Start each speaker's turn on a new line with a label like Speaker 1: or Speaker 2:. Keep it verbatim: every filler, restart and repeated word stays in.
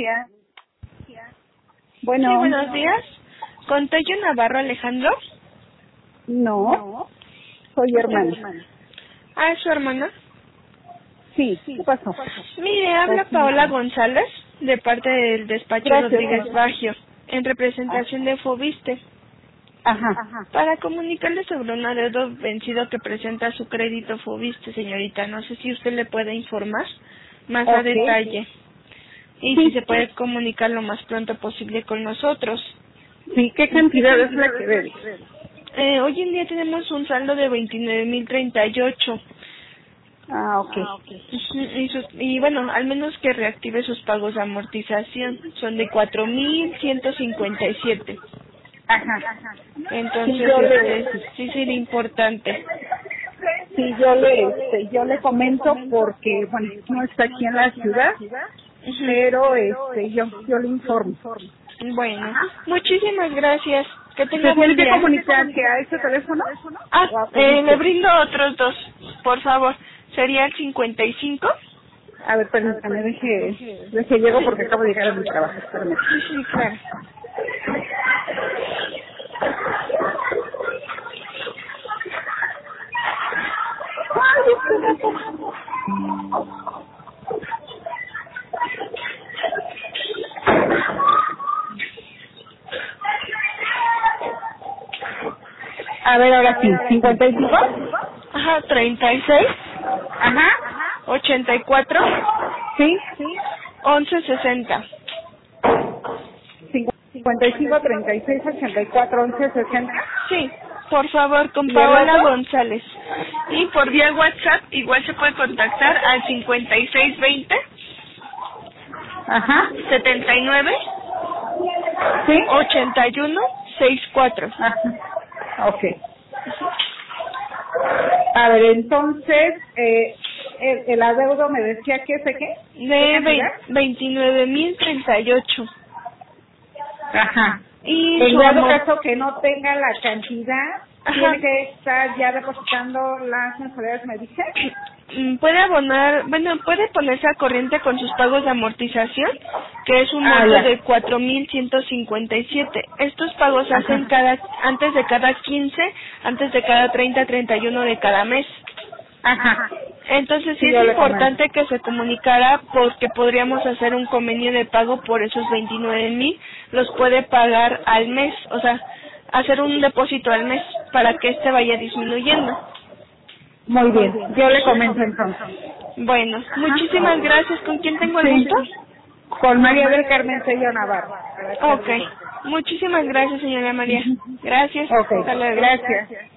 Speaker 1: Bueno.
Speaker 2: Sí, buenos días. ¿Con Toyo Navarro Alejandro?
Speaker 1: No, soy hermana.
Speaker 2: Ah, ¿es su hermana?
Speaker 1: Sí, ¿qué pasó?
Speaker 2: Mire, habla Paola González, de parte del despacho
Speaker 1: Gracias,
Speaker 2: Rodríguez
Speaker 1: señora.
Speaker 2: Baggio, en representación de Fobiste,
Speaker 1: Ajá.
Speaker 2: para comunicarle sobre un adeudo vencido que presenta su crédito Fobiste, señorita. No sé si usted le puede informar más a
Speaker 1: Ok.
Speaker 2: detalle y
Speaker 1: Sí.
Speaker 2: si se puede comunicar lo más pronto posible con nosotros.
Speaker 1: Sí, ¿qué cantidad es la que debe?
Speaker 2: Eh, hoy en día tenemos un saldo de veintinueve mil treinta y ocho.
Speaker 1: Ah, ok.
Speaker 2: Ujú, Y, sus, y bueno, al menos que reactive sus pagos de amortización. Son de cuatro mil ciento cincuenta y siete.
Speaker 1: Ajá. Sí,
Speaker 2: Entonces,
Speaker 1: yo
Speaker 2: este,
Speaker 1: le,
Speaker 2: sí sería importante.
Speaker 1: sí, yo le, este, yo le comento porque, bueno, no está aquí en la ciudad,
Speaker 2: Ujú.
Speaker 1: pero, este, yo, yo le informo.
Speaker 2: Bueno, muchísimas gracias. Que
Speaker 1: ¿Se
Speaker 2: tenga buen
Speaker 1: tiene que
Speaker 2: día.
Speaker 1: comunicar que a ese teléfono?
Speaker 2: Ah,
Speaker 1: ¿O a
Speaker 2: eh, le
Speaker 1: Felicia?
Speaker 2: brindo otros dos, por favor. Sería el cincuenta y cinco.
Speaker 1: A ver, permítame, deje, deje llego porque acabo de llegar a mi trabajo, espérame.
Speaker 2: Sí, sí, claro.
Speaker 1: A ver, ahora sí, cincuenta y cinco.
Speaker 2: Ajá, treinta y seis,
Speaker 1: Ajá.
Speaker 2: ochenta y cuatro,
Speaker 1: Sí.
Speaker 2: once sesenta.
Speaker 1: cincuenta y cinco, treinta y seis, ochenta y cuatro, once, sesenta.
Speaker 2: Sí, por favor, con
Speaker 1: ¿Y el
Speaker 2: Paola
Speaker 1: otro?
Speaker 2: González. Y por vía WhatsApp igual se puede contactar al cincuenta y seis veinte,
Speaker 1: Ajá.
Speaker 2: setenta y nueve,
Speaker 1: Sí.
Speaker 2: ochenta y uno, sesenta y cuatro.
Speaker 1: Ajá. Ok. A ver, entonces, eh, el, el adeudo me decía que ese qué, qué
Speaker 2: De
Speaker 1: cantidad.
Speaker 2: veintinueve mil treinta y ocho.
Speaker 1: Ajá.
Speaker 2: Y
Speaker 1: En
Speaker 2: su
Speaker 1: dado
Speaker 2: amor.
Speaker 1: caso que no tenga la cantidad,
Speaker 2: Ajá.
Speaker 1: tiene que estar ya depositando las mensualidades, me dice.
Speaker 2: Mm, Puede abonar, bueno, puede ponerse a corriente con sus pagos de amortización, que es un
Speaker 1: Ah,
Speaker 2: monto
Speaker 1: ya.
Speaker 2: de cuatro mil ciento cincuenta y siete. Estos pagos se hacen
Speaker 1: Ajá.
Speaker 2: cada, antes de cada quince, antes de cada treinta, treinta y uno de cada mes.
Speaker 1: Ajá.
Speaker 2: Entonces sí
Speaker 1: Sí,
Speaker 2: es
Speaker 1: yo le comento.
Speaker 2: importante que se comunicara porque podríamos hacer un convenio de pago por esos veintinueve mil, los puede pagar al mes, o sea, hacer un depósito al mes para que este vaya disminuyendo.
Speaker 1: Muy bien, yo le comento entonces.
Speaker 2: Bueno,
Speaker 1: Ajá.
Speaker 2: muchísimas gracias. ¿Con quién tengo el
Speaker 1: Sí.
Speaker 2: gusto?
Speaker 1: Con María del Carmen Sello Navarro. Para
Speaker 2: Ok.
Speaker 1: servirle.
Speaker 2: Muchísimas gracias, señora María. Gracias.
Speaker 1: Ok,
Speaker 2: Hasta luego.
Speaker 1: gracias.